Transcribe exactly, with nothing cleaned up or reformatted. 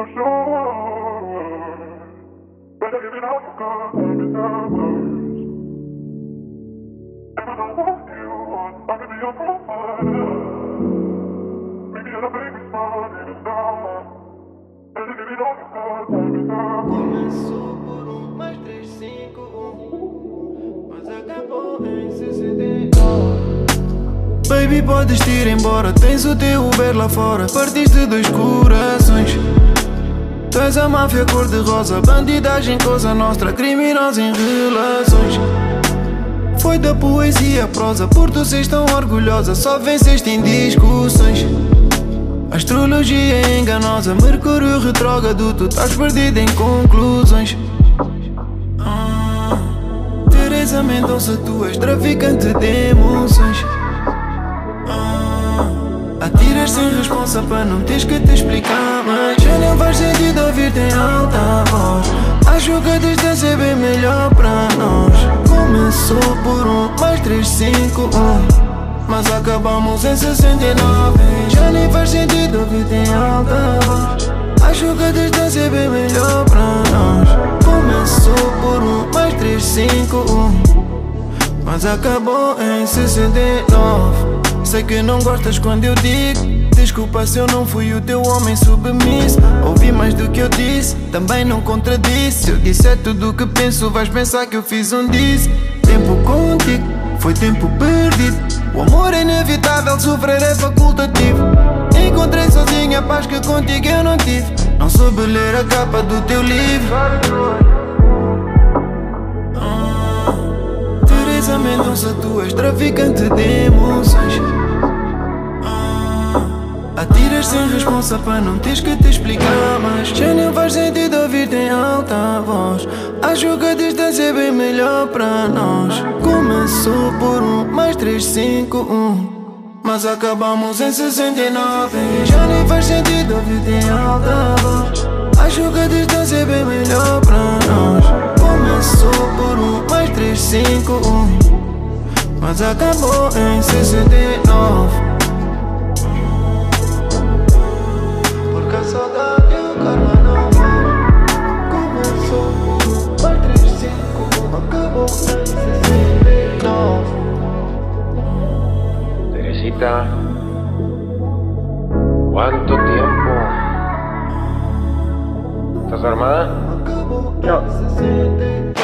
for sure. Better give it up, cause I'm in hours. If I don't want you, I could be your provider. Maybe you're the baby spot in the summer. Better give it up, cause I'm in hours. Começou por um mais três, cinco, um, mas acabou em sessenta e nove. Baby, podes te ir embora, tens o teu Uber lá fora. Partiste dois corações. Tu és a máfia cor-de-rosa, bandidagem cosa nostra, criminosa em relações. Foi da poesia a prosa, por tu seres tão orgulhosa, só venceste em discussões. Astrologia é enganosa, Mercúrio retrógrado, tu estás perdido em conclusões. ah, Teresa Mendonça, tu és traficante de emoções. Atiras sem responsa para não teres que te explicar, mas já não faz sentido ouvir-te em alta voz. Acho que a distância é bem melhor para nós. Começou por um, mais três, cinco, um, mas acabamos em sessenta e nove. Já nem faz sentido ouvir-te em alta voz. Acho que a distância é bem melhor para nós. Começou por um, mais três, cinco, um, mas acabou em sessenta e nove. Sei que não gostas quando eu digo desculpa se eu não fui o teu homem submisso. Ouvi mais do que eu disse, também não contradisse. Se eu disser tudo o que penso, vais pensar que eu fiz um disse. Tempo contigo, foi tempo perdido. O amor é inevitável, sofrer é facultativo. Encontrei sozinho a paz que contigo eu não tive. Não soube ler a capa do teu livro. Teresa Mendonça, tu és traficante de emoções. Atiras sem responsa para não teres que te explicar, mas já não faz sentido ouvir-te em alta voz. Acho que a distância é bem melhor para nós. Começou por um, mais três, cinco, um, mas acabamos em sessenta e nove. Já nem faz sentido ouvir-te em alta voz. Acho que a distância é bem melhor para nós. Começou por um, mais três, cinco, um, mas acabou em sessenta e nove. Porque a saudade e o karma não vão. Começou por um, mais três, cinco, um, acabou em sessenta e nove. Teresita, ¿cuánto tiempo? ¿Estás armada? Acabou em sessenta e nove.